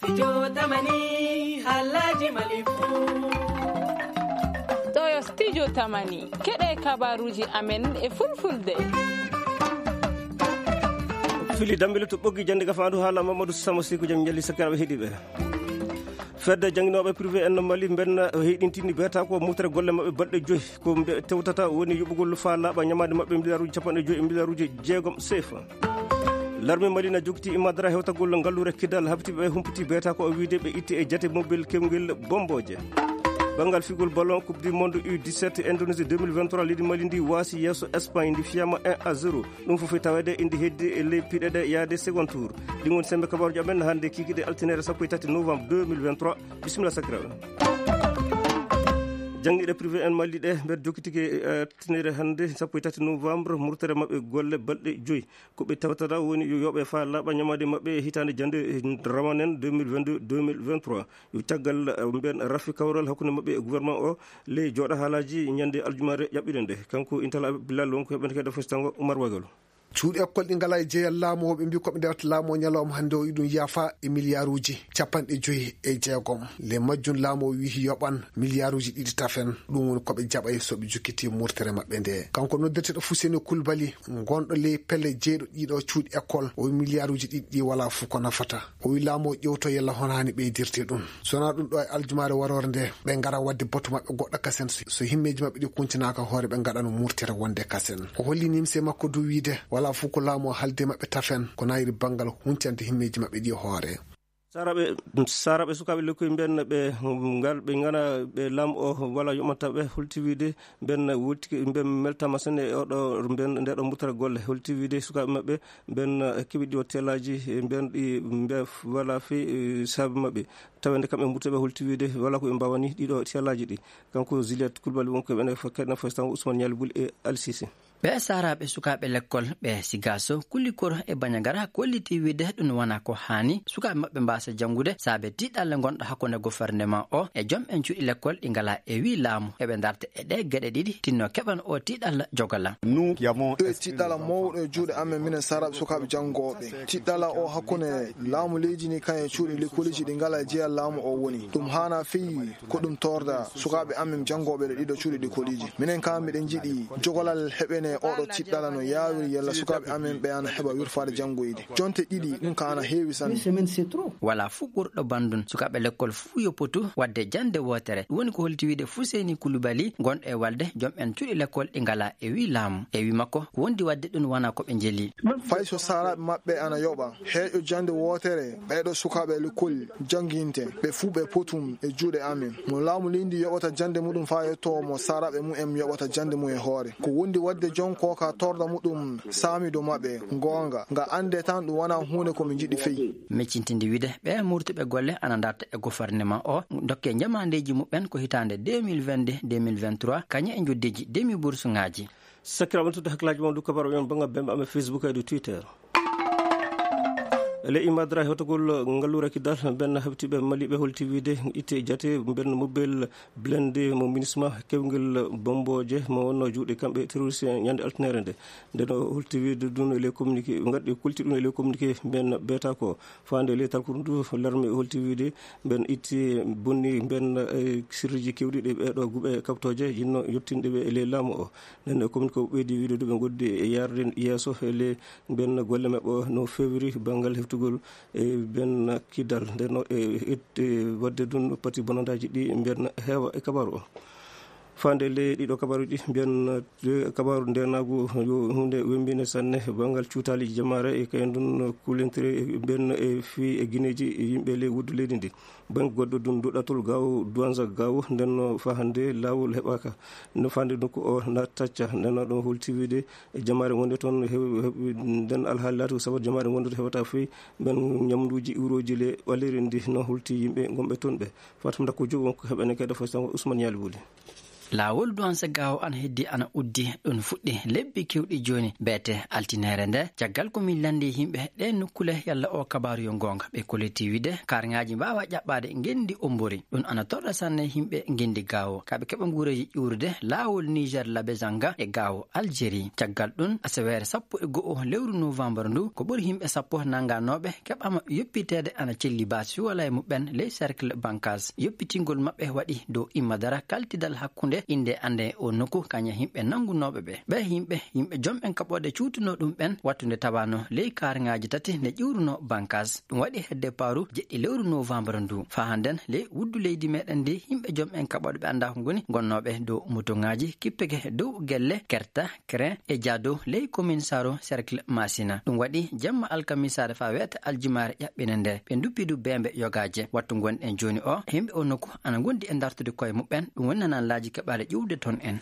Studio Tamani Halaji Malifu. Toyo Studio Tamani keɗe kabaruji amen e fulfulde. Fili dambele to ɓoggi jande ka faandu haala Mamadou Samo Sikou jam jalli sakiraɓe heeɗiɓe fedde janginoɓe privé en mali benna heeɗintini beta ko mutere golle mabɓe balɗe joyi ko tewtata woni yuɓugol fa laaɓa ñamade mabɓe milliarduji capanɗe joyi e milliarduji jeegom sefa l'armée mali na jogti imadara hewtagol ngallure kidal habtiɓe humpiti beta ko o wiide ɓe itti e jate mobile kewgel bomboje bangal figol ballon coupe du monde U17 Indonésie 2023 leydi mali ndi waasi yesso Espagne ndi fiyama 1-0 ɗum fof tawede indi heddi e ley piɗeɗe yaade second tour ɗi goni sembe kabaruji amen hande kikiɗe altinere 13 novembre 2023 bisimilla sakiraɓe jangɗiɗe privé en mali ɗe mbeɗa jokkitiki altinere hande 13 novembre murtere mabɓe golle balɗe joyi koɓe tawtata woni yo yooɓe fa laaɓa ñamade mabɓe hitande jande ramanen 2022-2023 yo caggal mbiyen rafi kawral hakkude mabɓe e gouvernement o ley jooɗa haalaji ñande aljumare ƴaɓɓiɗe nde kanko intala bilal wonko heɓente kede fositango Oumar Wagalo cuuɗi école ɗi ngala e jeeyal laamu ɓe mbi koɓe ndewata laamu o ñalawma hannde o iɗum yaafa e milliard uji capanɗe joyi e jeegom le majjum laamu o wihi yoɓan milliard uji ɗiɗi tafen ɗum woni koɓe jaɓay soɓe jukkiti murtere maɓɓe nde kanko noddeteɗo Fuseni Coulibaly gonɗo ley pelle jeeyɗo ɗiɗo cuuɗi école o wi milliard uji ɗiɗi ɗi wala fuu ko nafata o wi laamu o ƴewto yalla hono hani ɓeydirte ɗum sona ɗum ɗo e aljumare warore nde ɓe ngara wadde batu maɓɓe goɗɗo kasen so himmeji maɓɓe ɗi kuntinaka hoore ɓe gaɗano murtere wonde kasen o holli nimse makko du wiide wala fuu ko laamu halde maɓɓe tafen ko nayri banggal huncante himmeji maɓɓe ɗi hoore saraɓe sukaɓe lekkoye mbenna ɓe ngal ɓe gana ɓe laam o wala yoɓantaɓe holtiwide mbenna wultiki mben meltama sen e oɗo mben ndeɗo murtere golle holtiwide sukaɓe maɓɓe mben keeɓi ɗi o telaji mben ɗi mbe wala fe saabe maɓɓe tawende kamɓe murteɓe holtiwide wala ko ɓe mbawani ɗiɗo telaji ɗi kanko Juliette Coulibaly wonko ɓene keɗna fositango Ousmane Nialy Bouli e Alsisi ɓe saraɓe sukaɓe l'école ɓe sigaso kullikoro e bañagara kolliti wiide ɗum wona ko hani sukaɓe mabɓe mbasa jangude saabe tiɗalle gonɗo hakkude gouvernement o e joom en cuuɗi l'école ɗi ngala e wi laamu eɓe darta e ɗe gueɗe ɗiɗi tinno keɓan o tiɗalla jogala tiɗɗala mawɗo e juuɗe amen minen saraɓe sukaɓe jangoɓe tiɗɗala o hakkude laamu leydi ni kan e cuuɗi l'écoleji ɗi ngala e jeeyal laamu o woni ɗum hana feewi ko ɗum torda sukaɓe amen jangoɓe ɗe ɗiɗo cuuɗi l'écoleji minen kam miɗen jiiɗi jogolal heɓene oɗo tiɗɗala no yawiri yalla sukaɓe amen ɓe ana heɓa wirfade janggoyde jonte ɗiɗi ɗum ka ana heewi sanne wala fuu ɓurɗo bandun sukaɓe l'école fuu yo potu wadde jande wotere ɗum woni ko holtiwide Fuseni Coulibaly gonɗo e walde joom en cuuɗi l'école ɗi ngala e wi laamu e wi makko ko wondi wadde ɗum wona koɓe jeeli fay so saraɓe maɓɓe ana yoɓa heeƴo jande wotere ɓeɗo sukaɓe l'école jangguinte ɓe fuu ɓe potum e juuɗe amen no laamu leydi yoɓata jande muɗum fa yetto mo saraɓe mumen yoɓata jande mum e hoore ko wondi wadde jonko ka torda muɗum saamido maɓɓe gonga nga ande tan ɗum wona hunde komin jiɗi feyi meccintinde wiide ɓe murtuɓe golle ana darta e gouvernement o dokke jamadeji muɓen ko hitande 2022-2023 kañe e joddeji demi bourse ngaji sakiraɓe tudde hakkillaji mum du kabaro yon banga bembe ame Facebook e du Twitter le imadra hewtagol ngallure kidal ben habtiɓe maliɓe holtiwide itte jate ben mobile blende mo ministre kewgel bomboje mo wonno juuɗe kamɓe terroriste ñande altinere nde ndeno holtiwide ɗum ele communiqué gadɗi kulti ɗum ele communiqué ben beta ko fande le talko ndu larme holtiwide ben itti bonni ben sirriji kewɗi ɗe ɓeɗo guuɓe kaptoje yinno yettindeɓe ele laamu o nden communiqué o ɓeydi wiide ɗuɓe goddi e yarde yesso ele ben golle mabɓe no fewri banggal heftugol e ben kidal ndeno e wadde ɗum pati bonandaji ɗi mbiyen heewa e kabaru o fande le ɗiɗo kabaruji mbiyen kabaru ndenagu yo hunde wembine sanne bangal cuutaliji jamare e kayen ɗum kulentiri mbiyen e fi e guineji yimɓe le wuddu leydi ndi ban goɗɗo ɗum duɗatol gaw douanza gaw ndenno fa hande lawol heɓaka no fande donc o na tacca ndenno ɗum hultiwide e jamare wonde toon nden alhaali laati ko sababu jamare wonde heɓata fewi ben ñamduji uroji le ɓaleri ndi no hulti yimɓe gonɓe toon ɓe fatam dakko jogo wonko heɓene kede fo tan Ousmane Nialy Bouli lawol duwansa gawo an heddi ana uddi ɗum fuɗɗi lebbi kewɗi joni beete altinere nde caggal ko min landi himɓe ɗe nukkule yalla o kabaru yo gonga ɓe collectivité karŋaji mbawa ƴaɓɓade gendi ombori ɗum ana torɗa sanne himɓe gendi gawo kaɓe keɓa guureji ƴurde lawol Niger labezanga e gawo Algérie caggal ɗum asawere 11 lewru novembre ndu ko ɓuri himɓe 10 nanganoɓe keɓama yoppitede ana celli basi wala e muɓen les cercle bancage yoppitingol mabɓe waɗi dow immadara kaltidal hakkunde inde ande o nokku kaña himɓe nangunoɓe ɓe yimɓe jomɓen kaɓode cuutuno ɗum ɓen wattude tawano ley karŋaji tati ne ƴiwruno bancage ɗum waɗi hedde paru jeɗɗi lewru novembre ndu fa handen ley wuddu leydi meɗen ndi yimɓe jomɓen kaɓoɗe ɓe anda ko goni gonnoɓe dow motoŋaji kippege dow gelle kerta crin e diado ley commune saro cercle masina ɗum waɗi jamma alkamisare fa wiyete aljumare ƴaɓɓine nde ɓe duppidu bembe yogaje wattu gonɗen joni o himɓe o nokku ana gondi e dartude koye muɓɓen ɗum woni nanallaji keɓare ƴiwde ton en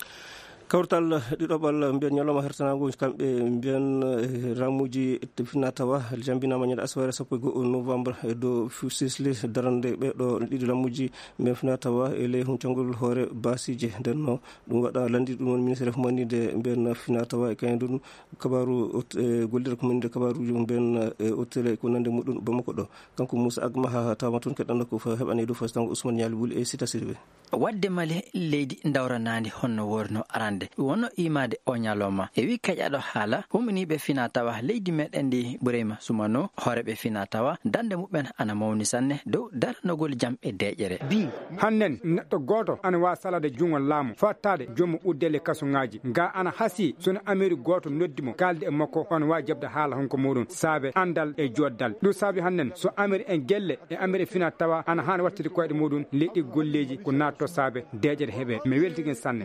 kawtal ɗiɗoɓal mbiyen ñalawma hertanago kamɓe mbiyen ramuji finatawa jambinama ñande asawere 11 novembre e dow sisli darande ɓeɗo ɗiɗi ramuji mbiyen finatawa e ley huncangol hoore basije ndenno ɗum waɗa landi ɗum woni ministére fumanide mbiyen finatawa e kayen ɗum kabaru gollira ko manide kabaruji mbiyen hôtel ko nande muɗum bamako ɗo kanko Moussa Agma ha tawma toon keɗɗanɗo ko heɓani dow fasitango Ousmane Niali Bouli e Sita Sidibé wadde male leydi dawranadi honno worno arande wonno imade o ñalawma e wi kaƴaɗo haala huminiɓe fina tawa leydi meɗen ndi Bourema Soumano hooreɓe fina tawa dande muɓen ana mawni sanne dow daranogol jam e deƴere bi hannen neɗɗo goto ana wawa salade jungol laamu fottade jomum uddele kasuŋaji nga ana hasi sono Amérique goto noddimo kalde e makko on wawi jabde haala honko muɗum saabe andal e joddal ɗum saabi hannen so Amérique en gelle e Amérique fina tawa ana hani wattude koyɗe muɗum leɗɗi golleji ko natto saabe deƴere heeɓe mi weltiguen sanne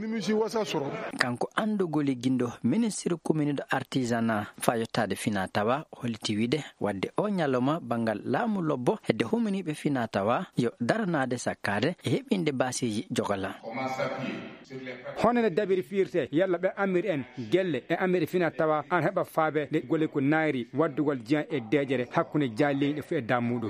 kanko andugoli guindo ministre commune de artisanat fa yettade fina tawa holliti wiide wadde o ñalawma bangal laamu lobbo hedde huminiɓe fina tawa yo daranade sakkade e heɓinde basiji jogala honene dabiri firte yalla ɓe amiri en gelle e amiri fina tawa an heɓa faabe le gole ko nayri waddugol diyan e deƴere hakkude jaaleyɗe fo e dammuɗum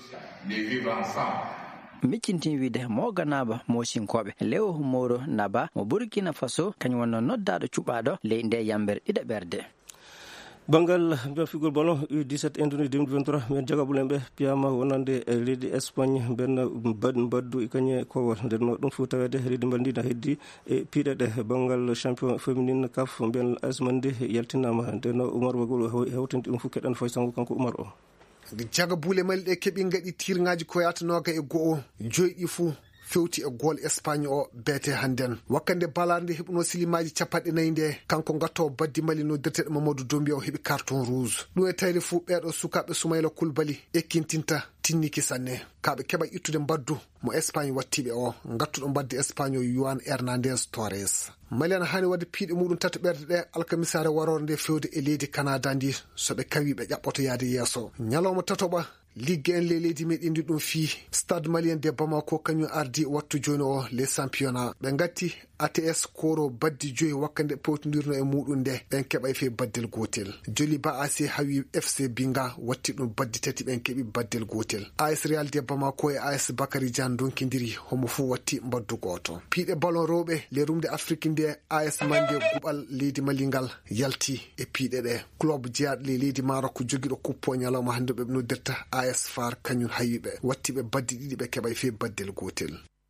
miccintin wiide moganaba mosinkoɓe lewo moro naba mo Burkina Faso kañum wonno noddaɗo cuɓaɗo ley nde yambere ɗiɗa ɓerde bangal mbiya figol ballon U17 Indonésie 2023 men jagabul en ɓe piyama wonande e leydi Espagne ben baddu e kañe kowal ndenno ɗum fof tawede leydi mbal ndi na heddi e piiɗeɗe bangal champion féminine CAF mbiyen asmande yaltinama ndenno Oumar Wagol hewtenti ɗum fof keɗan fay sango kanko Oumar o jaga buule mali ɗe keeɓi gaɗi tirŋaji ko yatanoga e go'o joyɗi fuu fewti e gool Espagne o beete hannden wakkande balade heɓuno silimaji 4 nde kanko gatto baddi mali no dirteɗo Mamadou Doumbia o heɓi carton rouge ɗum e tawde fuu ɓeɗo sukaɓe Soumaïla Koulibaly ekkintinta tinniki sanne kaɓe keɓa ittude mbaddu mo Espagne wattiɓe o gattuɗo mbadde Espagne o Juan Hernandez Torres mali ana hani wadde piiɗe muɗum tata ɓerde ɗe alkamisare warore nde fewde e leydi Canada ndi soɓe kawi ɓe ƴaɓɓoto yaade yeeso ñalawma tatoɓa liggue en le leydi meɗen ndi ɗum fii stade malien de Bamako kañum ardi wattu joni o les championnat ɓe gatti ATS Koro baddi joyi wakkande pewtodirno e muɗum nde ɓen keɓa fe baddel gotel joli ba AC hawi FC Binga watti ɗum baddi tati ɓen keɓi baddel gotel AS Real de Bamako e AS Bakary Diane donkidiri homo fu watti mbaddu goto piiɗe ballon rewɓe le rumde Afrique nde AS Mande guɓal leydi malingal yalti e piiɗe ɗe club jeyaɗo le leydi Maroc joguiɗo kuppo ñalawma hande ɓe noddirta AS Far kañum hayiɓe watti ɓe baddi ɗiɗi ɓe keɓa fe baddel gotel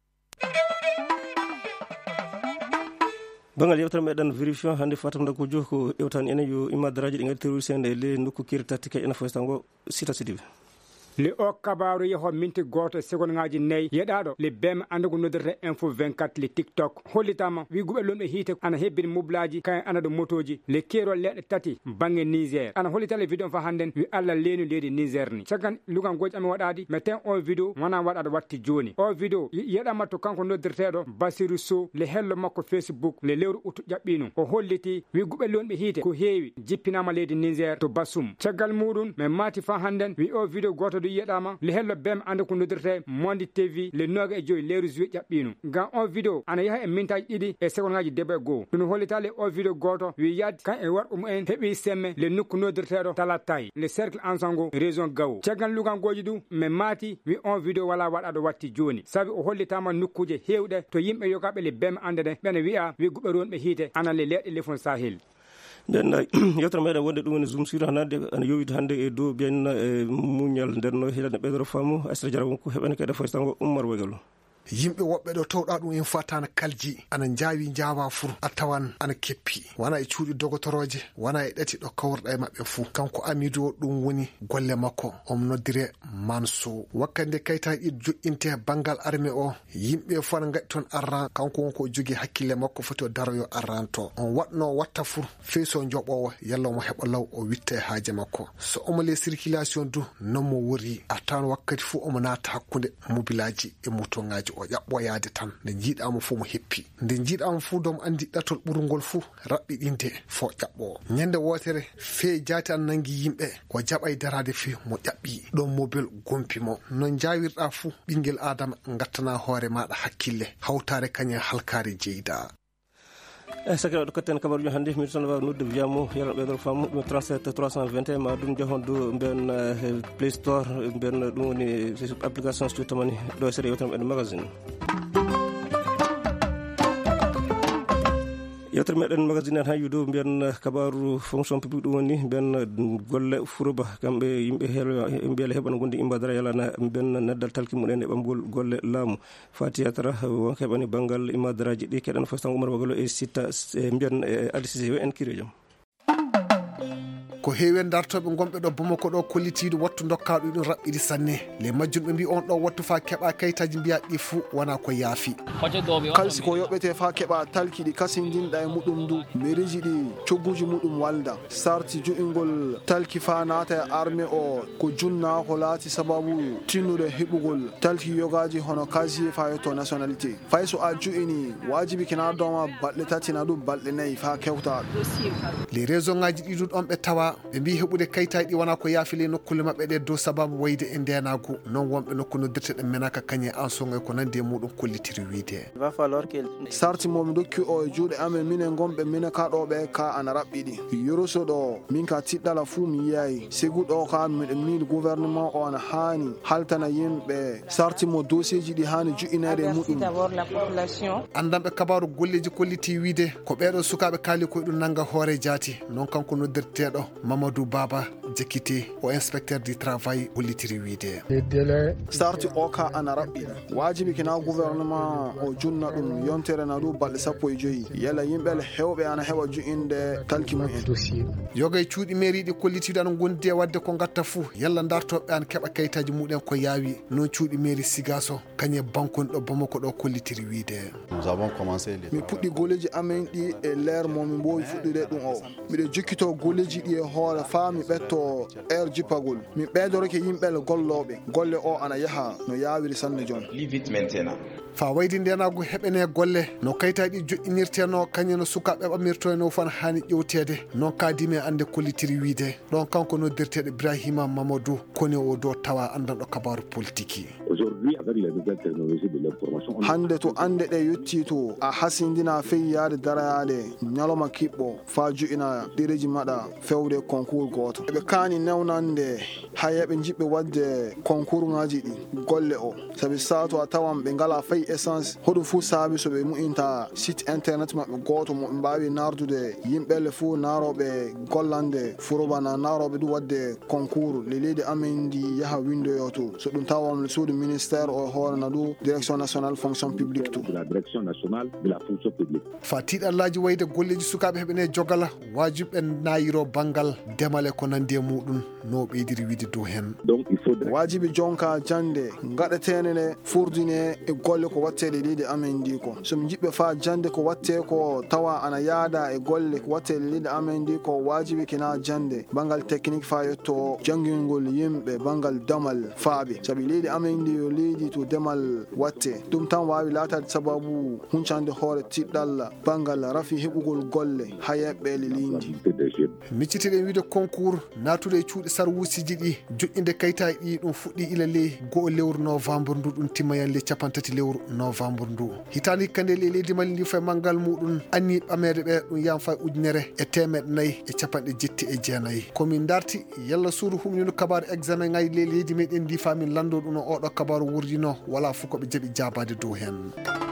bangal yewtere meɗen vérifiant hande Fatam Dagodio ko ƴewtani enen yo immadaraji ɗi gadi terroriste nde le nokku kirtatti kay ena foytango Sita Sidibé le o kabaru yeho minti goto seconde ngaji nayyi yeɗaɗo le bem anda ko noddirta info 24 le TikTok hollitama wi guɓe lomɓe hiite ana hebbini moblaji kayen ana ɗo motoji le keerol leɗɗe tati banggue Niger ana hollita le vidéo fa hannden wi Allah leenu leydi Niger ni caggan lugan goji ami waɗadi mais ten o vidéo wona waɗaɗo watti joni o vidéo yeɗama to kanko noddirteɗo Bassirou Sow le hello makko Facebook le lewru utu ƴaɓɓino o holliti wi guɓe lomɓe hiite ko heewi jippinama leydi Niger to Bassoum caggal muɗum mais mati fa hannden wi o vidéo goto du yedama le hello bem ande ko nodirte Monde TV le noga e joy leru juwe jabbinu ga on video ana yaha e mintaji ɗiɗi e secondaji debe go ɗum hollitale o video goto wi yaddi kan e warɓe mumen heeɓi semme le nokku nodirteɗo talatay le cercle ensango région gawo caggal lugangoji du mais mati wi on video wala waɗaɗo watti joni sabi o hollitama nokkuje hewɗe to yimɓe yogaɓe le bem ande ɗe ɓene wiya wi guɓeronɓe hiite ana le leɗɗe lefon sahel nden yewtere meɗen wonde ɗum woni zoom sur hanade ana yowiti hannde e dow biyanna e muñal ndenno heɗade ɓeydoro faamu Aissata Diarra wonko heɓani kede foy tango Oumar Wegalo yimɓe woɓɓe ɗo towɗa ɗum en fatana kalji ana jaawi jawa fur a tawan ana keppi wona e cuuɗi dogotoroje wona e ɗati ɗo kawrɗa e maɓɓe fuu kanko Amidou ɗum woni golle makko on noddire Manso wakkande kayitaji joƴƴinte banggal armé o yimɓe fof ana gaɗi toon arran kanko wonko o jogui hakkille makko foti o daroyo arran to on watno watta fur feyso joɓowo yalla omo heɓa law o witta e haaje makko so omo le circulation du non mo wori a tawan wakkati fuu omo naata hakkude mobilaji e motoŋaji o ƴaɓɓoyade tan nde jiiɗamo fuu mo heppi nde jiiɗamo fuu domo andi ɗatol ɓurgol fuu raɓɓiɗinde fo ƴaɓɓo ñande wotere fee jaati an nangi yimɓe o jaɓay darade fee mo ƴaɓɓi ɗon mobile gompimo no jawirɗa fuu ɓinguel adama gattana hoore maɗa hakkille hawtare kañum halkare jeyda sakira ɗo katten kabaruji hannde min tan wawi nodde wiyamo yalla ɓeydoro faamu ɗum 37 321 ma ɗum jahon do mben play store mben ɗum woni application so tamani ɗo e série yewtere meɗen magazine yewtere meɗen magazine en hayyu dow mbiyen kabaru fonction publique ɗum woni mbiyen golle furoba kamɓe yimɓe mbiyele heɓana gonde imbadara yalana mbiyen neddal talki muɗen e ɓamgol golle laamu fatiyatara wonko heɓani banggal imadaraji ɗi keɗen fof tan Oumar Wagalo e sitta mbiyen adisise yo en kiri joom ko heewi dartoɓe gonɓe ɗo Bamako ɗo kollitiɗo wattu dokkaɗo ɗum raɓɓiɗi sanne le majjum ɓe mbi on ɗo wattu fa keɓa kayitaji mbiya ɗi fuu wona ko yaafi kalsi ko yoɓete fa keɓa talki ɗi kasindinɗa e muɗum du mériji ɗi cogguji muɗum walda sarti jo'ingol talki fa naata e armé o ko junna ko laati sababu tinnude heɓugol talki yogaji hono casier fa yetto nationalité fay so a jo'ini wajibi kena doma balɗe tati na ɗum balɗe nayyi fa kewta les raison ngaji ɗiɗo ɗon ɓe tawa ɓe mbi heɓude kayitaji ɗi wona ko yaafile nokkule maɓɓe ɗe dow sababu wayde e ndenagu non wonɓe nokku noddirte ɗe menaka kañe ansonga ko nandi e muɗum kollitiri wiide sarti momi dokki o e juuɗe amen minen gonɓe mine ka ɗo ɓe ka ana raɓɓiɗi yoroso ɗo min ka tiɗɗala fuu mi yiyayi sigu ɗo ka miɗen miili gouvernement o ana haani haltana yimɓe sarti mo dossier ji ɗi haani joƴinede e muɗum andanɓe kabaru golleji kolliti wiide ko ɓeɗo sukaɓe kaali koye ɗum nanga hoore jaati non kanko noddirteɗo Mamadou Baba Jekite o inspecteur du travail hollitiri wiide sarti o ka ana raɓɓiɗi wajibi kina gouvernement o junna ɗum yontere na ɗum balɗe 15 yalla yimɓe hewɓe ana heɓa jo'inde talki mumen yoga e cuuɗi mairie ɗi kollitiɗo ana gondi e wadde ko gatta fuu yalla dartoɓe ana keɓa kayitaji muɗen ko yaawi non cuuɗi mairie Sigaso kañe bankoni ɗo Bamako ɗo kollitiri wiide mi puɗɗi golleji amen ɗi e leer momi mbowi fuɗɗude ɗum o miɗe jokkito golleji ɗi e hoore fa mi ɓetto air jippagol mi ɓeydoroke yimɓele golloɓe golle o ana yaha no yawiri sanne jon fa waydi ndenagu heɓene golle no kayitaji ɗi joƴƴinirteno kañum no sukaɓe ɓamirto e no fan hani ƴewtede non kadimi ande kollitiri wiide ɗon kanko noddirteɗo Ibrahima Mamadou koni o do tawa andanɗo kabaru politique hande to ande ɗe yetti to a hasindina fey yaade darayade ñaloma kiɓɓo fa joƴina ɗereji maɗa fewde concours goto eɓe kani newnande hayeɓe jiɓɓe wadde concours ngaji ɗi golle o saabi sa to a tawan ɓe ngala fay essence hoɗum fuu saabi so ɓe mu'inta site internet maɓɓe goto mo ɓe mbawi nardude yimɓele fuu naroɓe gollande furobana naroɓe ɗum wadde concours le leydi amen ndi yaha windoyo to so ɗum tawam suudu ministére o hoorena ɗum direction nationale fonction publique to fa tiɗallaji wayde golleji sukaɓe heɓene jogala wajiɓe nayiro banggal demale ko nandi e muɗum no ɓeydiri wiide dow hen wajibi jonka jande gaɗetenene furdine e golle ko wattede leydi amen ndi ko somi jiɓɓe fa jande ko watte ko tawa ana yaada e golle ko wattede leydi amen ndi ko wajibi kina jande banggal technique fa yetto jangingol yimɓe banggal damal faaɓe saabi leydi amen ndi yo leydi to demal watte ɗum tan wawi latade sababu huncande hoore tiɗɗal bangal rafi heɓugol golle ha yeɓɓe leydi. miccitiɗen wiide concours natude e cuuɗi sarwusiji ɗi joƴƴinde kayitaji ɗi ɗum fuɗɗi ilale go'o lewru novembre ndu ɗum timmayanle 30 lewru novembre ndu hitande hikkande e leydi Mali ndi fay manggal muɗum anni ɓamede ɓe ɗum yam fay 1979 komin darti yalla suudu humnino kabaru examen ngayi leydi meɗen ndi famin lando ɗum oɗo kabaru wurdino wala fof koɓe jaaɓi jabade dow hen.